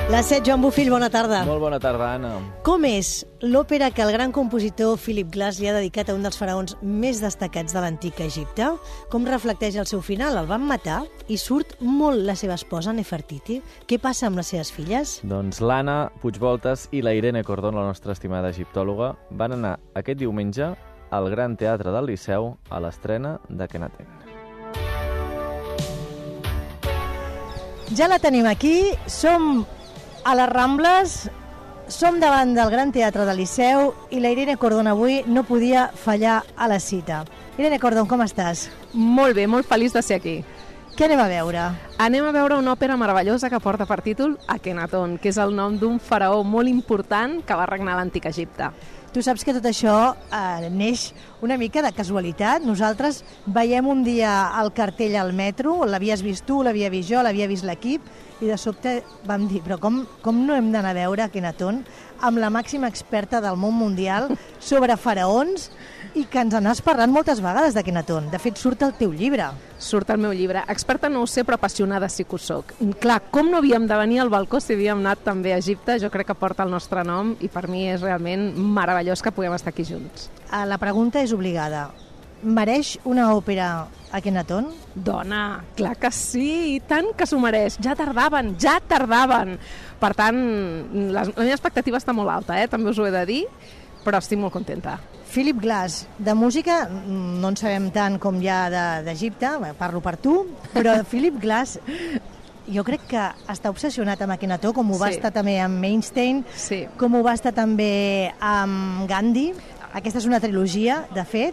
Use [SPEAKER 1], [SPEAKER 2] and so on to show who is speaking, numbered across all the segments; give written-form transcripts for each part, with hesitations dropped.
[SPEAKER 1] Les 7, Joan Bofill, bona tarda.
[SPEAKER 2] Molt bona tarda, Anna.
[SPEAKER 1] Com és l'òpera que el gran compositor Philip Glass li ha dedicat a un dels faraons més destacats de l'antic Egipte? Com reflecteix el seu final? El van matar i surt molt la seva esposa, Nefertiti. Què passa amb les seves filles?
[SPEAKER 2] Doncs l'Anna Puigvoltes i la Irene Cordón, la nostra estimada egiptòloga, van anar aquest diumenge al Gran Teatre del Liceu a l'estrena d'Akhenaten.
[SPEAKER 1] Ja la tenim aquí, som a les Rambles, som davant del Gran Teatre del Liceu i la Irene Cordón avui no podia fallar a la cita. Irene Cordón, com estàs?
[SPEAKER 3] Molt bé, molt feliç de ser aquí.
[SPEAKER 1] Què anem a veure?
[SPEAKER 3] Anem a veure una òpera meravellosa que porta per títol Akhenaton, que és el nom d'un faraó molt important que va regnar a l'antic Egipte.
[SPEAKER 1] Tu saps que tot això neix una mica de casualitat. Nosaltres veiem un dia el cartell al metro, l'havies vist tu, l'havia vist jo, l'havia vist l'equip, i de sobte vam dir, però com no hem d'anar a veure Akhenaton amb la màxima experta del món mundial sobre faraons i que ens n'has parlat moltes vegades d'Akhenaton. De fet, surt el teu llibre.
[SPEAKER 3] Surt el meu llibre. Experta no ho sé, però apassionada sí que ho soc. Clar, com no havíem de venir al balcó si havíem anat també a Egipte? Jo crec que porta el nostre nom i per mi és realment meravellós que puguem estar aquí junts.
[SPEAKER 1] La pregunta és obligada. Mereix una òpera Akhenaton?
[SPEAKER 3] Dona, clar que sí, i tant que s'ho mereix. Ja tardaven. Per tant, la meva expectativa està molt alta, també us ho he de dir, però estic molt contenta.
[SPEAKER 1] Philip Glass, de música no en sabem tant com ja d'Egipte, parlo per tu, però Philip Glass jo crec que està obsessionat amb Akhenaton, com ho va estar també amb Einstein, com ho va estar també amb Gandhi. Aquesta és una trilogia, de fet,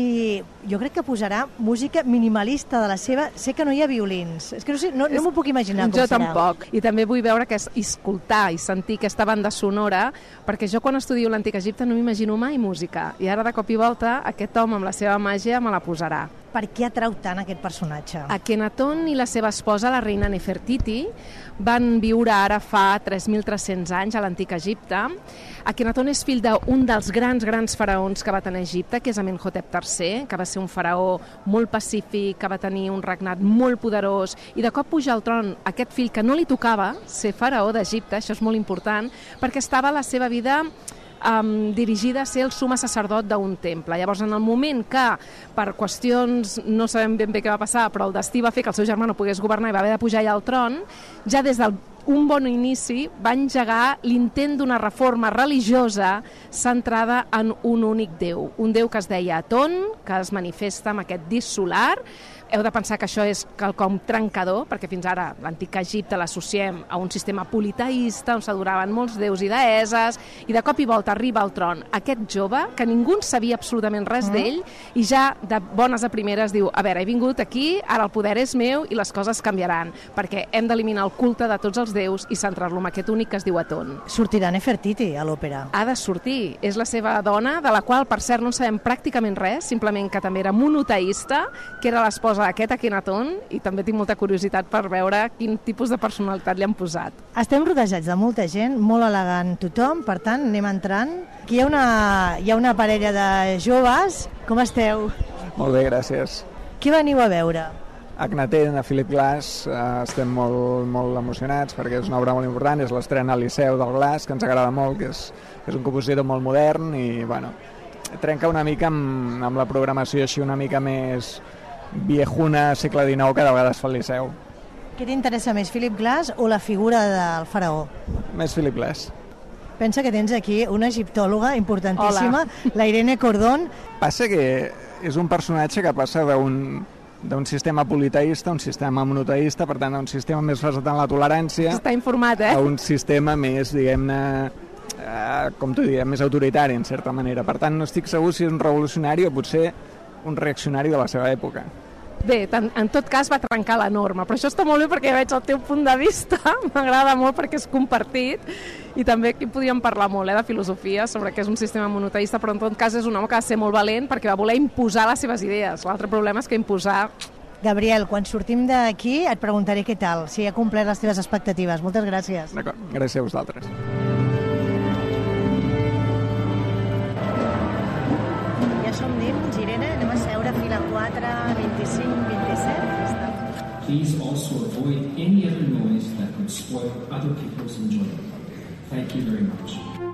[SPEAKER 1] i jo crec que posarà música minimalista de la seva. Sé que no hi ha violins. És que no sé, no m'ho puc imaginar com serà.
[SPEAKER 3] Jo tampoc. I també vull veure que és escoltar i sentir aquesta banda sonora, perquè jo quan estudio l'antic Egipte no m'imagino mai música. I ara, de cop i volta, aquest home amb la seva màgia me la posarà.
[SPEAKER 1] Per què atrau tant aquest personatge?
[SPEAKER 3] Akhenaton i la seva esposa, la reina Nefertiti, van viure ara fa 3.300 anys a l'antic Egipte. Akhenaton és fill d'un dels grans faraons que va tenir Egipte, que és Amenhotep III, que va ser un faraó molt pacífic, que va tenir un regnat molt poderós, i de cop puja al tron aquest fill que no li tocava ser faraó d'Egipte, això és molt important, perquè estava la seva vida dirigida a ser el suma sacerdot d'un temple. Llavors, en el moment que, per qüestions, no sabem ben bé què va passar, però el destí va fer que el seu germà no pogués governar i va haver de pujar allà al tron, ja des d'un bon inici va engegar l'intent d'una reforma religiosa centrada en un únic déu. Un déu que es deia Aton, que es manifesta amb aquest disc solar. Heu de pensar que això és quelcom trencador, perquè fins ara l'antic Egipte l'associem a un sistema politeista on s'adoraven molts déus i deesses, i de cop i volta arriba al tron aquest jove, que ningú en sabia absolutament res d'ell, i ja de bones a primeres diu, a veure, he vingut aquí, ara el poder és meu i les coses canviaran, perquè hem d'eliminar el culte de tots els déus i centrar-lo en aquest únic que es diu Aton.
[SPEAKER 1] Sortirà Nefertiti a l'òpera.
[SPEAKER 3] Ha de sortir. És la seva dona, de la qual, per cert, no en sabem pràcticament res, simplement que també era monoteista, que era l'esposa d'aquest Akhenaton, i també tinc molta curiositat per veure quin tipus de personalitat li han posat.
[SPEAKER 1] Estem rodejats de molta gent, molt elegant tothom, per tant, anem entrant. Aquí hi ha una parella de joves. Com esteu?
[SPEAKER 4] Molt bé, gràcies.
[SPEAKER 1] Què veniu a veure?
[SPEAKER 4] Akhenaten, de Philip Glass, estem molt emocionats perquè és una obra molt important, és l'estrena al Liceu del Glass, que ens agrada molt, que és un compositor molt modern i, bueno, trenca una mica amb la programació així una mica més viejuna, segle XIX, que de vegades fa el Liceu.
[SPEAKER 1] Què t'interessa més, Philip Glass o la figura del faraó?
[SPEAKER 4] Més Philip Glass.
[SPEAKER 1] Pensa que tens aquí una egiptòloga importantíssima, la Irene Cordón.
[SPEAKER 4] Passa que és un personatge que passa d'un sistema politeista a un sistema monoteista, per tant, d'un sistema més basat en la tolerància,
[SPEAKER 3] està informat,
[SPEAKER 4] a un sistema més, diguem-ne, com t'ho diria, més autoritari, en certa manera. Per tant, no estic segur si és un revolucionari o potser un reaccionari de la seva època.
[SPEAKER 3] Bé, en tot cas va trencar la norma, però això està molt bé perquè veig el teu punt de vista, m'agrada molt perquè és compartit, i també aquí podríem parlar molt de filosofia sobre què és un sistema monoteista, però en tot cas és un home que va ser molt valent perquè va voler imposar les seves idees. L'altre problema és que imposar...
[SPEAKER 1] Gabriel, quan sortim d'aquí et preguntaré què tal, si ha complert les teves expectatives. Moltes gràcies.
[SPEAKER 4] D'acord, gràcies a vosaltres.
[SPEAKER 1] Ja som dins, Irene, anem a seure fila 4, 25, 27.
[SPEAKER 5] Please also avoid any other noise that could spoil other people's enjoyment. Thank you very much.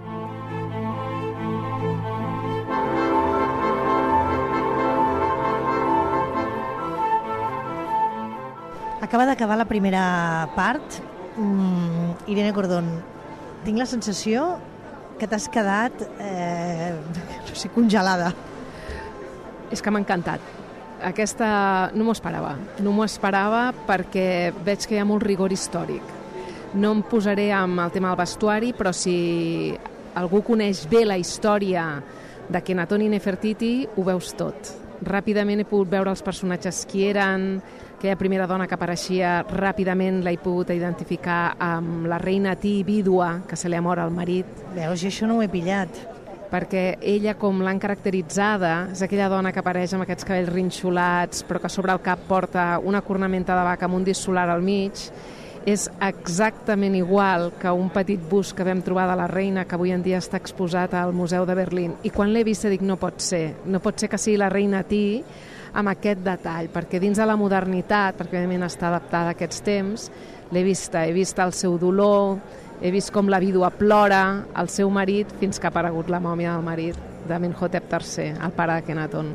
[SPEAKER 1] Acaba d'acabar la primera part. Irene Cordón, tinc la sensació que t'has quedat no sé, congelada.
[SPEAKER 3] És que m'ha encantat. Aquesta no m'ho esperava. No m'ho esperava perquè veig que hi ha molt rigor històric. No em posaré amb el tema del vestuari, però si algú coneix bé la història d'Akhenaton i Nefertiti, ho veus tot. Ràpidament he pogut veure els personatges qui eren, aquella primera dona que apareixia, ràpidament l'he pogut identificar amb la reina Ti, vídua, que se li ha mort al marit.
[SPEAKER 1] Veus, jo això no ho he pillat.
[SPEAKER 3] Perquè ella, com l'han caracteritzada, és aquella dona que apareix amb aquests cabells rinxolats, però que sobre el cap porta una cornamenta de vaca amb un disc solar al mig. És exactament igual que un petit bust que vam trobar de la reina, que avui en dia està exposat al Museu de Berlín. I quan l'he vist dic, no pot ser que sigui la reina Ti amb aquest detall, perquè dins de la modernitat, perquè evidentment està adaptada a aquests temps, l'he vista, he vist el seu dolor, he vist com la vídua plora el seu marit fins que ha aparegut la mòmia del marit d'Amenhotep III, el pare d'Akhenaton.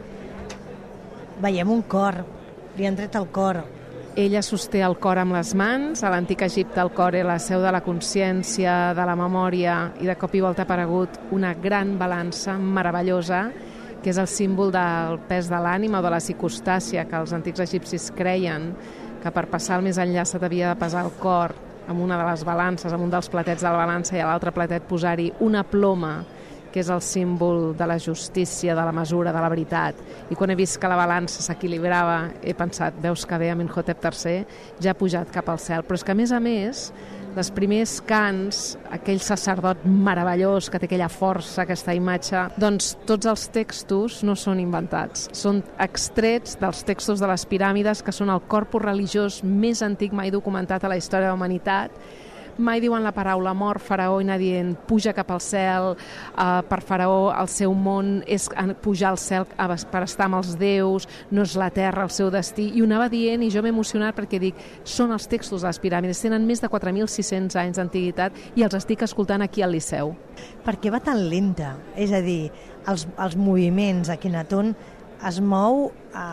[SPEAKER 1] Veiem un cor, li han tret el cor.
[SPEAKER 3] Ella sosté el cor amb les mans. A l'antic Egipte el cor era la seu de la consciència, de la memòria, i de cop i volta ha aparegut una gran balança meravellosa, que és el símbol del pes de l'ànima o de la psicostàcia, que els antics egipcis creien que per passar el més enllà se t'havia de pesar el cor amb una de les balances, amb un dels platets de la balança, i a l'altre platet posar-hi una ploma, que és el símbol de la justícia, de la mesura, de la veritat. I quan he vist que la balança s'equilibrava, he pensat, veus que bé, Amenhotep III ja ha pujat cap al cel. Però és que, a més, els primers cants, aquell sacerdot meravellós que té aquella força, aquesta imatge, doncs tots els textos no són inventats, són extrets dels textos de les piràmides, que són el corpus religiós més antic mai documentat a la història de la humanitat. Mai diuen la paraula mort. Faraó i anar dient puja cap al cel, per Faraó el seu món és pujar al cel per estar amb els déus, no és la terra el seu destí, i ho anava dient, i jo m'he emocionat perquè dic, són els textos de les piràmides, tenen més de 4.600 anys d'antiguitat i els estic escoltant aquí al Liceu.
[SPEAKER 1] Per què va tan lenta? És a dir, els moviments, Akhenaton es mou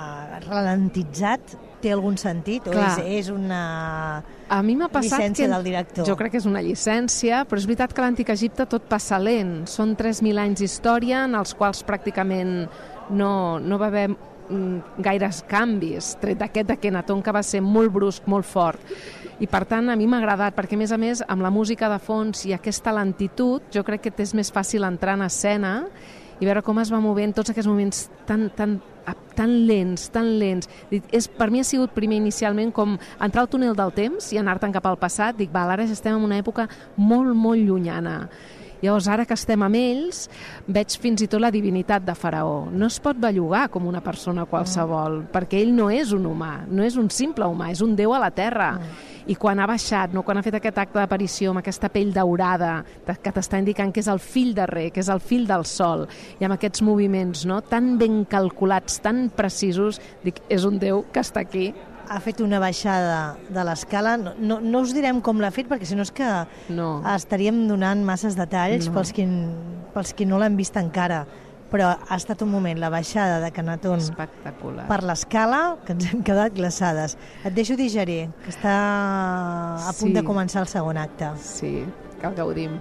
[SPEAKER 1] ralentitzat, té algun sentit?
[SPEAKER 3] Clar.
[SPEAKER 1] O és una
[SPEAKER 3] a mi m'ha passat
[SPEAKER 1] llicència del director?
[SPEAKER 3] Jo crec que és una llicència, però és veritat que a l'antic Egipte tot passa lent. Són 3.000 anys d'història en els quals pràcticament no va haver gaires canvis, tret d'aquest d'Akhenaton, que va ser molt brusc, molt fort. I per tant a mi m'ha agradat, perquè a més amb la música de fons i aquesta lentitud jo crec que és més fàcil entrar en escena i veure com es va movent tots aquests moments tan lents. Per mi ha sigut primer inicialment com entrar al túnel del temps i anar-te'n cap al passat. Dic, ara ja estem en una època molt, molt llunyana. Llavors, ara que estem amb ells, veig fins i tot la divinitat de Faraó. No es pot bellugar com una persona qualsevol, perquè ell no és un humà, no és un simple humà, és un déu a la terra. I quan ha baixat, quan ha fet aquest acte d'aparició amb aquesta pell daurada, que t'està indicant que és el fill de Re, que és el fill del sol, i amb aquests moviments tan ben calculats, tan precisos, dic, és un déu que està aquí.
[SPEAKER 1] Ha fet una baixada de l'escala. No us direm com l'ha fet, perquè si no és que estaríem donant masses detalls pels qui no l'han vist encara. Però ha estat un moment, la baixada d'Akhenaton per l'escala, que ens hem quedat glaçades. Et deixo digerir, que està a punt de començar el segon acte.
[SPEAKER 3] Sí, que el gaudim.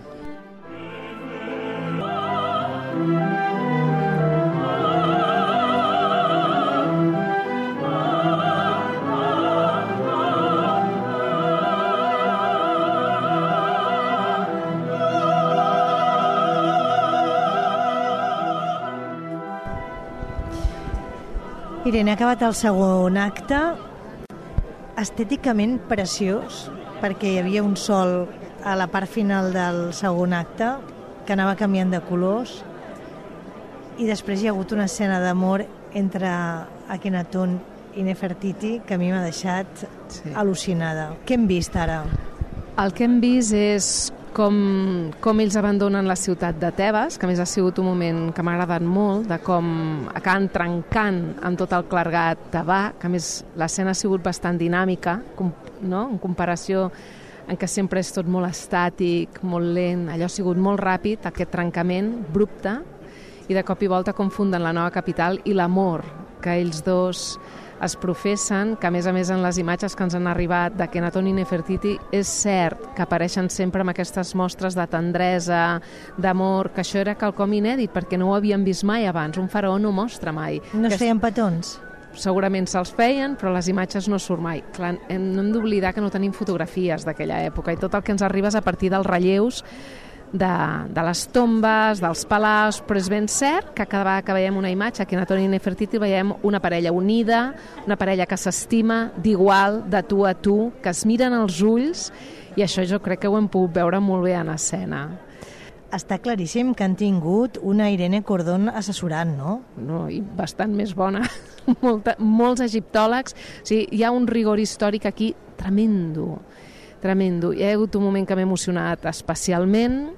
[SPEAKER 1] Irene, ha acabat el segon acte, estèticament preciós, perquè hi havia un sol a la part final del segon acte que anava canviant de colors, i després hi ha hagut una escena d'amor entre Akhenaton i Nefertiti que a mi m'ha deixat al·lucinada. Què hem vist ara?
[SPEAKER 3] El que hem vist és com ells abandonen la ciutat de Tebes, que a més ha sigut un moment que m'ha agradat molt, de com acaben trencant amb tot el clergat tebà, que a més l'escena ha sigut bastant dinàmica, no? En comparació en què sempre és tot molt estàtic, molt lent, allò ha sigut molt ràpid, aquest trencament abrupte, i de cop i volta confunden la nova capital i l'amor que ells dos es professen, que a més en les imatges que ens han arribat d'Akhenaton i Nefertiti és cert que apareixen sempre amb aquestes mostres de tendresa, d'amor, que això era quelcom inèdit perquè no ho havíem vist mai abans, un faraó no mostra mai.
[SPEAKER 1] No es feien petons?
[SPEAKER 3] Segurament se'ls feien, però les imatges no surt mai. Clar, no hem d'oblidar que no tenim fotografies d'aquella època i tot el que ens arriba és a partir dels relleus de les tombes, dels palaus, però és ben cert que cada vegada que veiem una imatge, Akhenaton i Nefertiti, veiem una parella unida, una parella que s'estima d'igual, de tu a tu, que es miren als ulls, i això jo crec que ho hem pogut veure molt bé en escena.
[SPEAKER 1] Està claríssim que han tingut una Irene Cordón assessorant, no?
[SPEAKER 3] No, i bastant més bona. Molts egiptòlegs. O sigui, hi ha un rigor històric aquí tremendo. Tremendo. Hi ha hagut un moment que m'ha emocionat especialment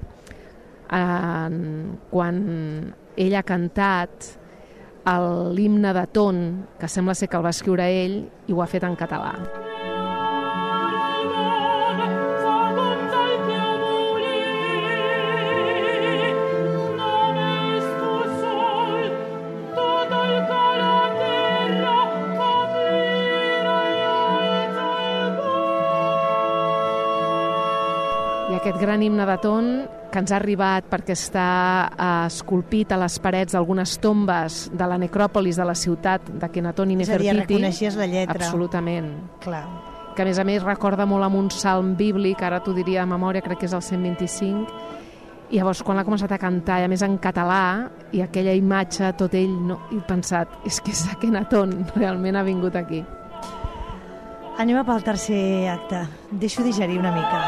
[SPEAKER 3] quan ell ha cantat l'himne de Ton, que sembla ser que el va escriure ell i ho ha fet en català. Aquest gran himne de Ton, que ens ha arribat perquè està esculpit a les parets d'algunes tombes de la necròpolis de la ciutat d'Akhenaton i Nefertiti.
[SPEAKER 1] És a dir, reconeixies la lletra.
[SPEAKER 3] Absolutament.
[SPEAKER 1] Clar.
[SPEAKER 3] Que a més recorda molt amb un salm bíblic, ara t'ho diria de memòria, crec que és el 125, i llavors quan l'ha començat a cantar, i a més en català, i aquella imatge, tot ell, no, he pensat, és que és Akhenaton, realment ha vingut aquí.
[SPEAKER 1] Anem pel tercer acte. Deixo digerir una mica.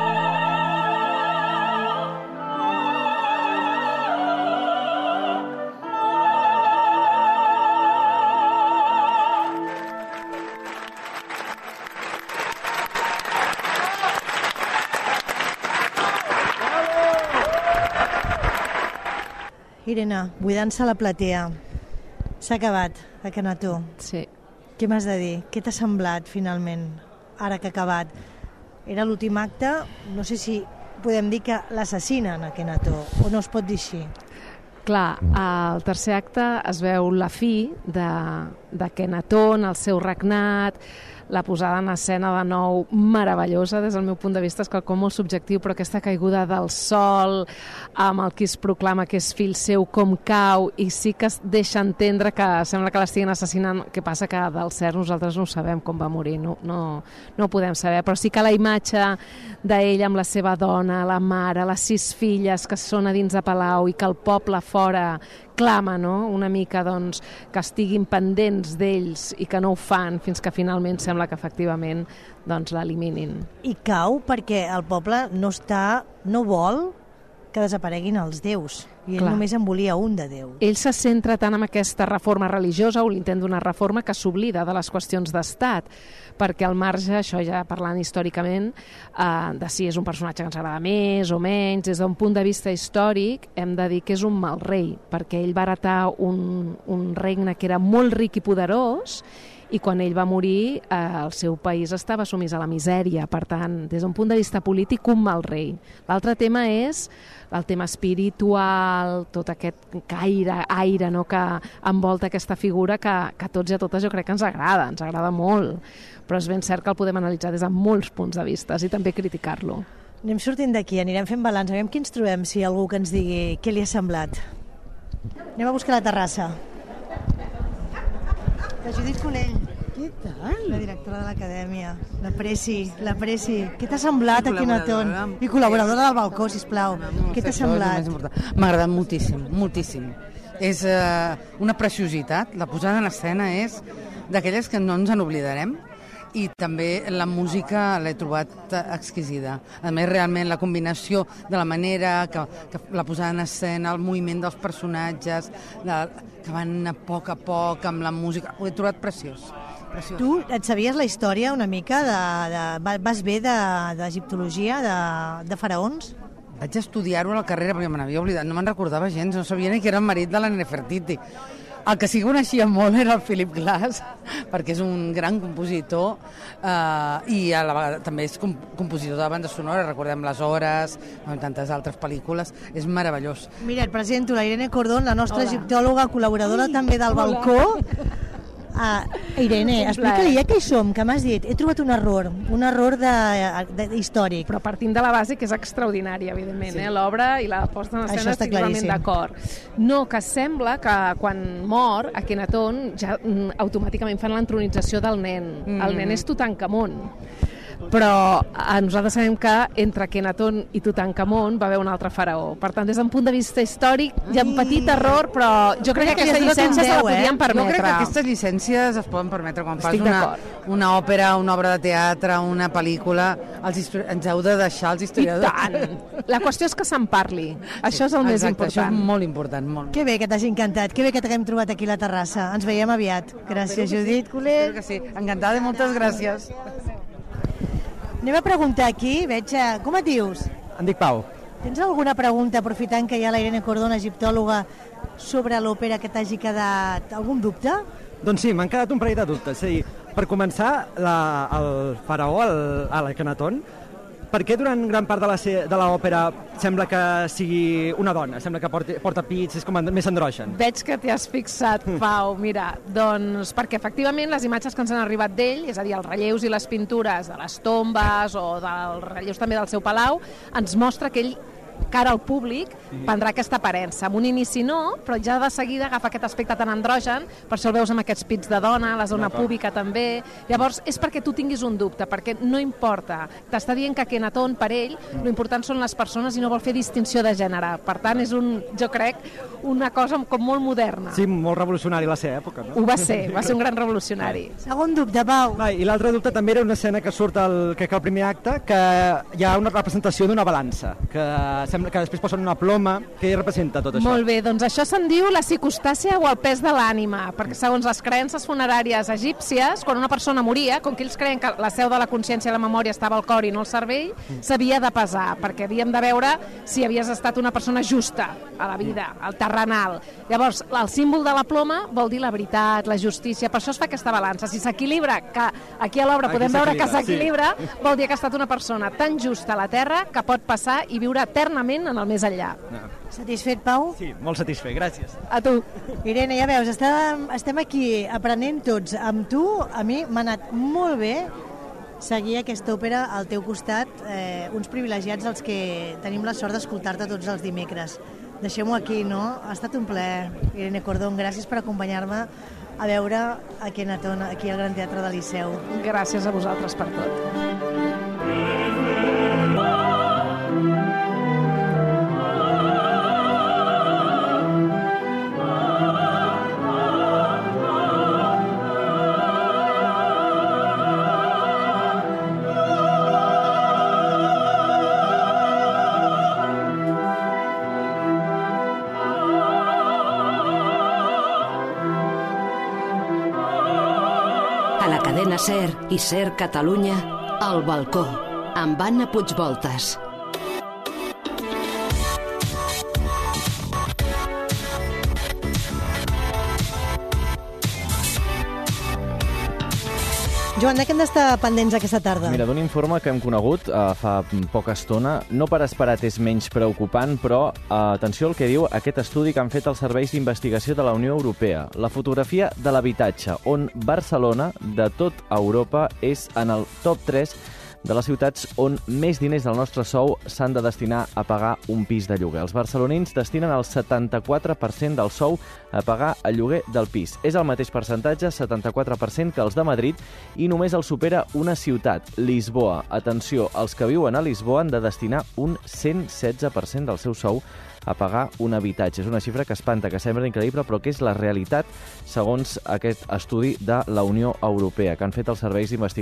[SPEAKER 1] Irene, buidant-se la platea. S'ha acabat, Akhenaton.
[SPEAKER 3] Sí.
[SPEAKER 1] Què m'has de dir? Què t'ha semblat, finalment, ara que ha acabat? Era l'últim acte, no sé si podem dir que l'assassinen, Akhenaton, o no es pot dir així?
[SPEAKER 3] Clar, al tercer acte es veu la fi d'Akhenaton, el seu regnat, la posada en escena de nou meravellosa des del meu punt de vista, és quelcom molt subjectiu, però aquesta caiguda del sol amb el qui es proclama que és fill seu com cau, i sí que es deixa entendre que sembla que l'estiguin assassinant. Què passa? Que del cert nosaltres no sabem com va morir, no ho podem saber, però sí que la imatge d'ell amb la seva dona, la mare, les 6 filles que són a dins de palau i que el poble fora clama, no? Una mica, doncs, que estiguin pendents d'ells i que no ho fan fins que finalment sembla que efectivament doncs, l'eliminin.
[SPEAKER 1] I cau perquè el poble no vol que desapareguin els déus. I ell només en volia un de Déu.
[SPEAKER 3] Ell se centra tant en aquesta reforma religiosa o l'intent d'una reforma que s'oblida de les qüestions d'estat, perquè al marge, això ja parlant històricament, de si és un personatge que ens agrada més o menys, des d'un punt de vista històric, hem de dir que és un mal rei, perquè ell va heretar un regne que era molt ric i poderós, i quan ell va morir el seu país estava sumís a la misèria. Per tant, des d'un punt de vista polític, un mal rei. L'altre tema és el tema espiritual, tot aquest aire no, que envolta aquesta figura que a tots i a totes jo crec que ens agrada molt, però és ben cert que el podem analitzar des de molts punts de vista i també criticar-lo.
[SPEAKER 1] Anem sortint d'aquí, anirem fent balanç, aviam qui ens trobem, si hi ha algú que ens digui què li ha semblat. Anem a buscar la terrassa. La Judit Colell. Què tal? La directora de l'Acadèmia. La Preci. Què t'ha semblat, Akhenaton? I col·laboradora del balcó, sisplau. Què t'ha semblat?
[SPEAKER 6] M'ha agradat moltíssim. És una preciositat. La posada en escena és d'aquelles que no ens en oblidarem. I també la música l'he trobat exquisida. A més, realment, la combinació de la manera que la posada en escena, el moviment dels personatges, que van a poc amb la música, ho he trobat preciós.
[SPEAKER 1] Tu et sabies la història una mica? Vas bé d'egiptologia, de faraons?
[SPEAKER 6] Vaig estudiar-ho a la carrera perquè me n'havia oblidat, no me'n recordava gens, no sabia ni que era el marit de la Nefertiti. El que sí que coneixia molt era el Philip Glass, perquè és un gran compositor i a la vegada també és compositor de banda sonora, recordem Les Hores, tantes altres pel·lícules, és meravellós.
[SPEAKER 1] Mira, et presento la Irene Cordón, la nostra egiptòloga, col·laboradora també del Balcó. Irene, explica-li, ja que hi som, que m'has dit, he trobat un error històric.
[SPEAKER 3] Però partint de la base que és extraordinària, evidentment, l'obra i la posta en escena estic totalment d'acord. No, que sembla que quan mor Akhenaton ja automàticament fan l'entronització del nen. El nen és Tutankamon. Però nosaltres sabem que entre Akhenaton i Tutankamon va haver un altre faraó. Per tant, des d'un punt de vista històric hi ha un petit error, però jo crec que aquesta llicència se la podien permetre.
[SPEAKER 6] Jo crec que aquestes llicències es poden permetre quan fas una òpera, una obra de teatre, una pel·lícula. Ens heu de deixar els historiadors.
[SPEAKER 3] I tant! La qüestió és que se'n parli. Això és el més important.
[SPEAKER 6] Això és molt important.
[SPEAKER 1] Que bé que t'hagi encantat, que bé que t'haguem trobat aquí a la terrassa. Ens veiem aviat. Gràcies, Judit Colet.
[SPEAKER 6] Espero que sí. Encantada i moltes gràcies.
[SPEAKER 1] Anem a preguntar aquí, veig... Com et dius?
[SPEAKER 7] Em dic Pau.
[SPEAKER 1] Tens alguna pregunta, aprofitant que hi ha la Irene Cordón, egiptòloga, sobre l'òpera que t'hagi quedat? Algun dubte?
[SPEAKER 7] Doncs sí, m'han quedat un parell de dubtes. És a dir, per començar, el faraó, l'Akhenaton, per què durant gran part de l'òpera sembla que sigui una dona? Sembla que porta pits, és com més andrògen.
[SPEAKER 3] Veig que t'hi has fixat, Pau. Mira, doncs perquè efectivament les imatges que ens han arribat d'ell, és a dir, els relleus i les pintures de les tombes o dels relleus també del seu palau, ens mostra que ell cara al públic prendrà aquesta aparença. En un inici no, però ja de seguida agafa aquest aspecte tan andrògen, per això el veus amb aquests pits de dona, la zona púbica també. Llavors, és perquè tu tinguis un dubte, perquè no importa. T'està dient que Akhenaton, per ell, l'important són les persones i no vol fer distinció de gènere. Per tant, és jo crec, una cosa com molt moderna.
[SPEAKER 7] Sí, molt revolucionari a la seva època, no?
[SPEAKER 3] Ho va ser un gran revolucionari.
[SPEAKER 1] Segon dubte, Pau.
[SPEAKER 7] I l'altre dubte també era una escena que surt al primer acte, que hi ha una representació d'una balança, que sembla que després posen una ploma. Què representa tot això?
[SPEAKER 3] Molt bé, doncs això se'n diu la psicostàcia o el pes de l'ànima, perquè segons les creences funeràries egípcies, quan una persona moria, com que ells creien que la seu de la consciència i la memòria estava al cor i no al cervell, s'havia de pesar, perquè havíem de veure si havies estat una persona justa a la vida, al terrenal. Llavors, el símbol de la ploma vol dir la veritat, la justícia, per això es fa aquesta balança. Si s'equilibra, que aquí a l'obra podem veure que s'equilibra, vol dir que ha estat una persona tan justa a la Terra que pot passar i viure eternament en el més enllà.
[SPEAKER 1] Satisfet, Pau?
[SPEAKER 7] Sí, molt satisfet, gràcies.
[SPEAKER 3] A tu.
[SPEAKER 1] Irene, ja veus, estem aquí aprenent tots. Amb tu, a mi m'ha anat molt bé seguir aquesta òpera al teu costat, uns privilegiats els que tenim la sort d'escoltar-te tots els dimecres. Deixem-ho aquí, no? Ha estat un plaer. Irene Cordón, gràcies per acompanyar-me a veure Akhenaton aquí al Gran Teatre del Liceu.
[SPEAKER 3] Gràcies a vosaltres per tot.
[SPEAKER 8] SER i SER Catalunya, al Balcó, amb Anna Puigvoltas.
[SPEAKER 1] Joan, de què hem d'estar pendents aquesta tarda?
[SPEAKER 2] Mira, d'un informe que hem conegut fa poca estona, no per esperat és menys preocupant, però atenció al que diu aquest estudi que han fet els serveis d'investigació de la Unió Europea. La fotografia de l'habitatge, on Barcelona, de tot Europa, és en el top 3 de les ciutats on més diners del nostre sou s'han de destinar a pagar un pis de lloguer. Els barcelonins destinen el 74% del sou a pagar el lloguer del pis. És el mateix percentatge, 74%, que els de Madrid, i només el supera una ciutat, Lisboa. Atenció, els que viuen a Lisboa han de destinar un 116% del seu sou a pagar un habitatge. És una xifra que espanta, que sembla increïble, però que és la realitat segons aquest estudi de la Unió Europea que han fet els serveis d'investigació